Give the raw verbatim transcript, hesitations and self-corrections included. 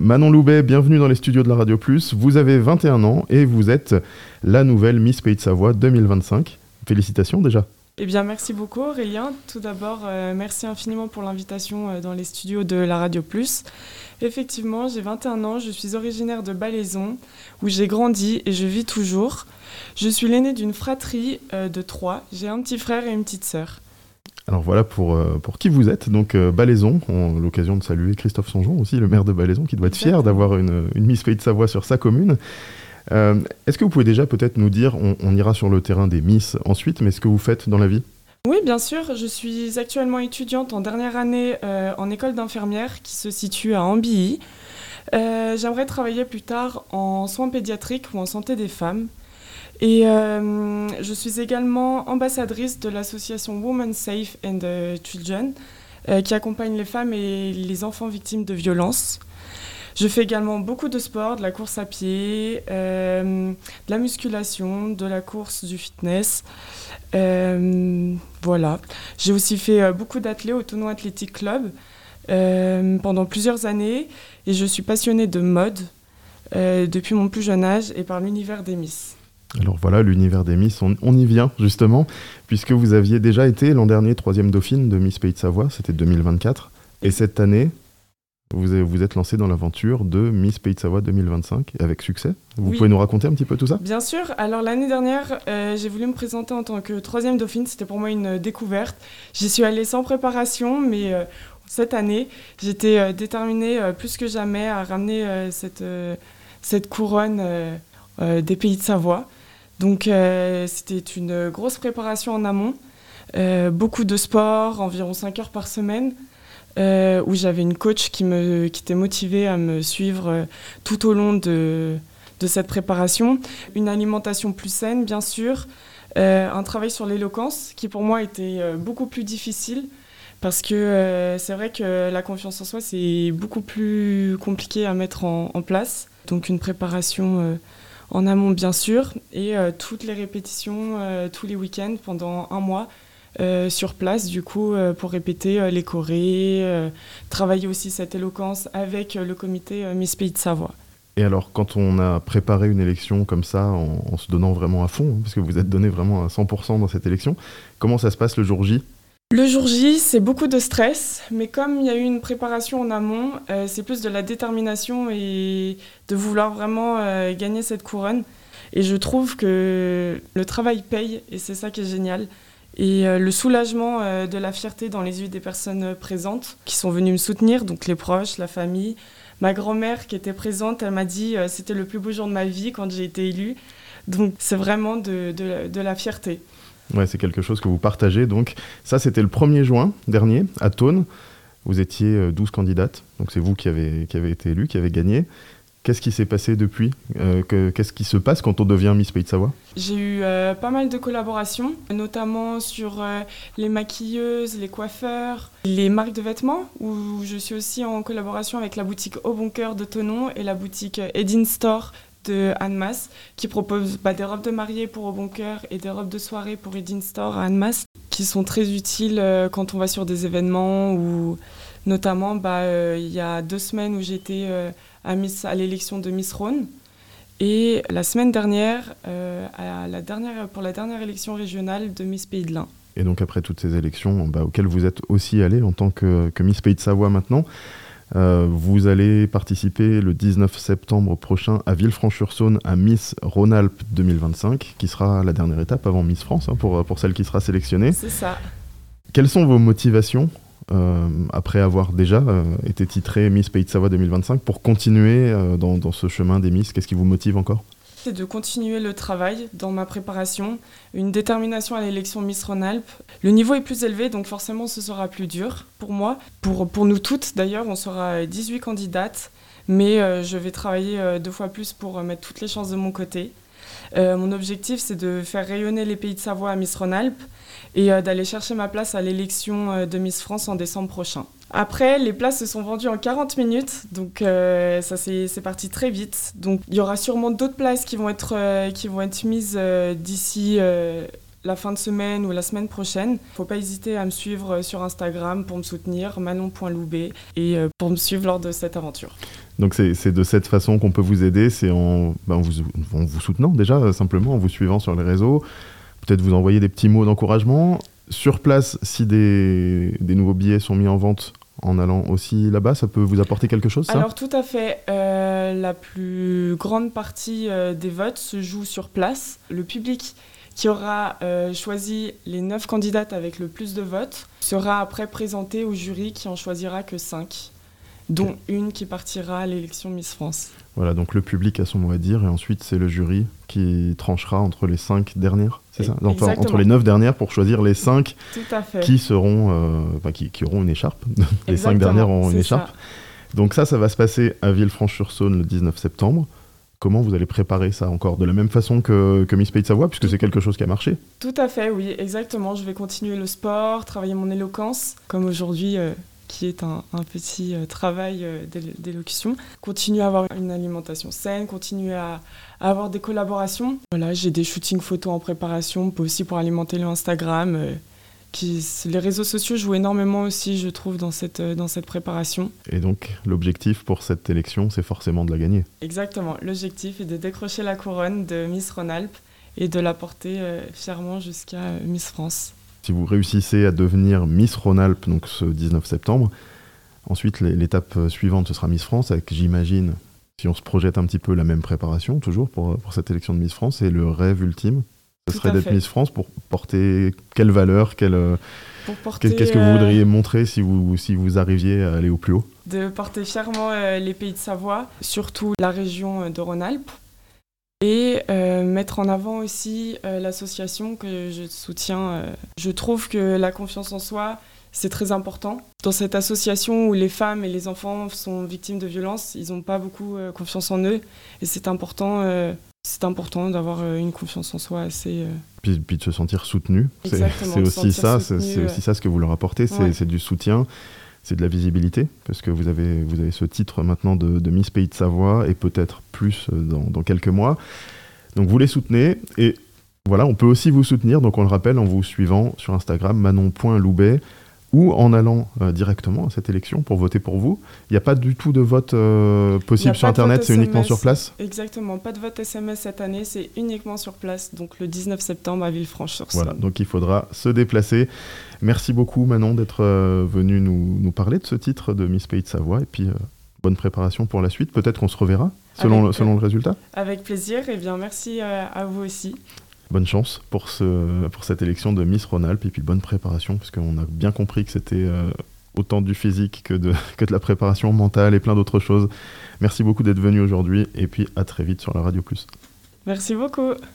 Manon Loubet, bienvenue dans les studios de la Radio Plus. Vous avez vingt et un ans et vous êtes la nouvelle Miss Pays de Savoie deux mille vingt-cinq. Félicitations déjà. Eh bien, merci beaucoup Aurélien. Tout d'abord, euh, merci infiniment pour l'invitation euh, dans les studios de la Radio Plus. Effectivement, j'ai vingt et un ans, je suis originaire de Balaison, où j'ai grandi et je vis toujours. Je suis l'aînée d'une fratrie euh, de trois. J'ai un petit frère et une petite sœur. Alors voilà pour, euh, pour qui vous êtes. Donc euh, Balaison, on a l'occasion de saluer Christophe Songeon aussi, le maire de Balaison, qui doit être fier d'avoir une, une Miss Pays de Savoie sur sa commune. Euh, est-ce que vous pouvez déjà peut-être nous dire, on, on ira sur le terrain des Miss ensuite, mais ce que vous faites dans la vie ? Oui, bien sûr. Je suis actuellement étudiante en dernière année euh, en école d'infirmière qui se situe à Ambilly. Euh, j'aimerais travailler plus tard en soins pédiatriques ou en santé des femmes. Et euh, je suis également ambassadrice de l'association Women Safe and Children euh, qui accompagne les femmes et les enfants victimes de violences. Je fais également beaucoup de sport, de la course à pied, euh, de la musculation, de la course, du fitness. Euh, voilà. J'ai aussi fait euh, beaucoup d'athlé au Tonon Athletic Club euh, pendant plusieurs années et je suis passionnée de mode euh, depuis mon plus jeune âge et par l'univers des Miss. Alors voilà, l'univers des Miss, on, on y vient justement, puisque vous aviez déjà été l'an dernier troisième dauphine de Miss Pays de Savoie, c'était deux mille vingt-quatre, et cette année, vous avez, vous êtes lancée dans l'aventure de Miss Pays de Savoie deux mille vingt-cinq, avec succès. Vous oui. pouvez nous raconter un petit peu tout ça ? Bien sûr, alors l'année dernière, euh, j'ai voulu me présenter en tant que troisième dauphine, c'était pour moi une découverte. J'y suis allée sans préparation, mais euh, cette année, j'étais euh, déterminée euh, plus que jamais à ramener euh, cette, euh, cette couronne euh, euh, des Pays de Savoie. Donc euh, c'était une grosse préparation en amont, euh, beaucoup de sport, environ cinq heures par semaine, euh, où j'avais une coach qui, me, qui était motivée à me suivre euh, tout au long de, de cette préparation. Une alimentation plus saine, bien sûr, euh, un travail sur l'éloquence qui pour moi était euh, beaucoup plus difficile, parce que euh, c'est vrai que la confiance en soi, c'est beaucoup plus compliqué à mettre en, en place. Donc une préparation... Euh, en amont bien sûr, et euh, toutes les répétitions euh, tous les week-ends pendant un mois euh, sur place du coup euh, pour répéter euh, les chorés, euh, travailler aussi cette éloquence avec euh, le comité euh, Miss Pays de Savoie. Et alors quand on a préparé une élection comme ça en, en se donnant vraiment à fond, hein, parce que vous êtes donné vraiment à cent pour cent dans cette élection, comment ça se passe le jour J ? Le jour J, c'est beaucoup de stress, mais comme il y a eu une préparation en amont, euh, c'est plus de la détermination et de vouloir vraiment euh, gagner cette couronne. Et je trouve que le travail paye, et c'est ça qui est génial. Et euh, le soulagement euh, de la fierté dans les yeux des personnes présentes qui sont venues me soutenir, donc les proches, la famille. Ma grand-mère qui était présente, elle m'a dit euh, c'était le plus beau jour de ma vie quand j'ai été élue. Donc c'est vraiment de, de, de la fierté. Ouais, c'est quelque chose que vous partagez. Donc, ça, c'était le premier juin dernier, à Thônes. Vous étiez douze candidates. Donc, c'est vous qui avez, qui avez été élue, qui avez gagné. Qu'est-ce qui s'est passé depuis ? euh, que, Qu'est-ce qui se passe quand on devient Miss Pays de Savoie ? J'ai eu euh, pas mal de collaborations, notamment sur euh, les maquilleuses, les coiffeurs, les marques de vêtements, où je suis aussi en collaboration avec la boutique Au Bon Cœur de Thonon et la boutique Edin Store de Annemasse, qui propose bah, des robes de mariée pour Au Bon Cœur et des robes de soirée pour Edin Store à Annemasse, qui sont très utiles euh, quand on va sur des événements, ou notamment bah, euh, il y a deux semaines où j'étais euh, à, Miss, à l'élection de Miss Rhône, et la semaine dernière, euh, à la dernière pour la dernière élection régionale de Miss Pays de l'Ain. Et donc après toutes ces élections bah, auxquelles vous êtes aussi allée en tant que, que Miss Pays de Savoie maintenant, Euh, vous allez participer le dix-neuf septembre prochain à Villefranche-sur-Saône à Miss Rhône-Alpes deux mille vingt-cinq, qui sera la dernière étape avant Miss France, hein, pour, pour celle qui sera sélectionnée. C'est ça. Quelles sont vos motivations, euh, après avoir déjà euh, été titrée Miss Pays de Savoie deux mille vingt-cinq, pour continuer euh, dans, dans ce chemin des Miss ? Qu'est-ce qui vous motive encore ? C'est de continuer le travail dans ma préparation, une détermination à l'élection Miss Rhône-Alpes. Le niveau est plus élevé, donc forcément ce sera plus dur pour moi. Pour, pour nous toutes d'ailleurs, on sera dix-huit candidates, mais euh, je vais travailler euh, deux fois plus pour euh, mettre toutes les chances de mon côté. Euh, mon objectif, c'est de faire rayonner les Pays de Savoie à Miss Rhône-Alpes et euh, d'aller chercher ma place à l'élection euh, de Miss France en décembre prochain. Après, les places se sont vendues en quarante minutes, donc euh, ça c'est, c'est parti très vite. Donc il y aura sûrement d'autres places qui vont être, euh, qui vont être mises euh, d'ici euh, la fin de semaine ou la semaine prochaine. Il ne faut pas hésiter à me suivre sur Instagram pour me soutenir, manon point loubet, et euh, pour me suivre lors de cette aventure. Donc c'est, c'est de cette façon qu'on peut vous aider, c'est en, ben, en, vous, en vous soutenant déjà, simplement, en vous suivant sur les réseaux, peut-être vous envoyer des petits mots d'encouragement. Sur place, si des, des nouveaux billets sont mis en vente en allant aussi là-bas, ça peut vous apporter quelque chose, ça ? Alors tout à fait, euh, la plus grande partie euh, des votes se joue sur place. Le public qui aura euh, choisi les neuf candidates avec le plus de votes sera après présenté au jury qui en choisira que cinq, dont une qui partira à l'élection Miss France. Voilà, donc le public a son mot à dire et ensuite c'est le jury qui tranchera entre les cinq dernières, c'est ça ? Enfin, entre les neuf dernières pour choisir les cinq qui seront, euh, enfin, qui, qui auront une écharpe. Les Exactement, cinq dernières auront une c'est écharpe. Ça. Donc ça, ça va se passer à Villefranche-sur-Saône le dix-neuf septembre. Comment vous allez préparer ça encore ? De la même façon que, que Miss Pays de Savoie, puisque tout, c'est quelque chose qui a marché ? Tout à fait, oui, exactement. Je vais continuer le sport, travailler mon éloquence, comme aujourd'hui, euh, qui est un, un petit euh, travail euh, d'élocution. Continuer à avoir une alimentation saine, continuer à, à avoir des collaborations. Voilà, j'ai des shootings photos en préparation, aussi pour alimenter le Instagram. Euh, Qui, les réseaux sociaux jouent énormément aussi, je trouve, dans cette, dans cette préparation. Et donc, l'objectif pour cette élection, c'est forcément de la gagner. Exactement. L'objectif est de décrocher la couronne de Miss Rhône-Alpes et de la porter euh, fièrement jusqu'à euh, Miss France. Si vous réussissez à devenir Miss Rhône-Alpes, donc ce dix-neuf septembre, ensuite, l'étape suivante, ce sera Miss France, avec, j'imagine, si on se projette un petit peu la même préparation, toujours, pour, pour cette élection de Miss France, et le rêve ultime, ce serait d'être Miss France pour porter quelle valeur, quelle, pour porter, qu'est-ce que vous voudriez montrer si vous, si vous arriviez à aller au plus haut ? De porter fièrement euh, les Pays de Savoie, surtout la région de Rhône-Alpes, et euh, mettre en avant aussi euh, l'association que je soutiens. Euh. Je trouve que la confiance en soi, c'est très important. Dans cette association où les femmes et les enfants sont victimes de violences, ils n'ont pas beaucoup euh, confiance en eux, et c'est important... Euh, C'est important d'avoir une confiance en soi assez... Euh... Puis, puis de se sentir soutenu. C'est, c'est, aussi ça, soutenu, c'est, c'est aussi ça ce que vous leur apportez, c'est, ouais. c'est du soutien, c'est de la visibilité, parce que vous avez, vous avez ce titre maintenant de, de Miss Pays de Savoie, et peut-être plus dans, dans quelques mois. Donc vous les soutenez, et voilà, on peut aussi vous soutenir, donc on le rappelle, en vous suivant sur Instagram, manon point loubet, ou en allant euh, directement à cette élection pour voter pour vous. Il n'y a pas du tout de vote euh, possible sur Internet, c'est uniquement sur place ? Exactement, pas de vote S M S cette année, c'est uniquement sur place, donc le dix-neuf septembre à Villefranche-sur-Saône. Voilà, donc il faudra se déplacer. Merci beaucoup Manon d'être euh, venue nous, nous parler de ce titre de Miss Pays de Savoie, et puis euh, bonne préparation pour la suite. Peut-être qu'on se reverra selon, Avec, le, selon le résultat ? Avec plaisir, et bien merci euh, à vous aussi. Bonne chance pour, ce, pour cette élection de Miss Rhône-Alpes, et puis bonne préparation, parce qu'on a bien compris que c'était euh, autant du physique que de, que de la préparation mentale et plein d'autres choses. Merci beaucoup d'être venu aujourd'hui, et puis à très vite sur la Radio Plus. Merci beaucoup.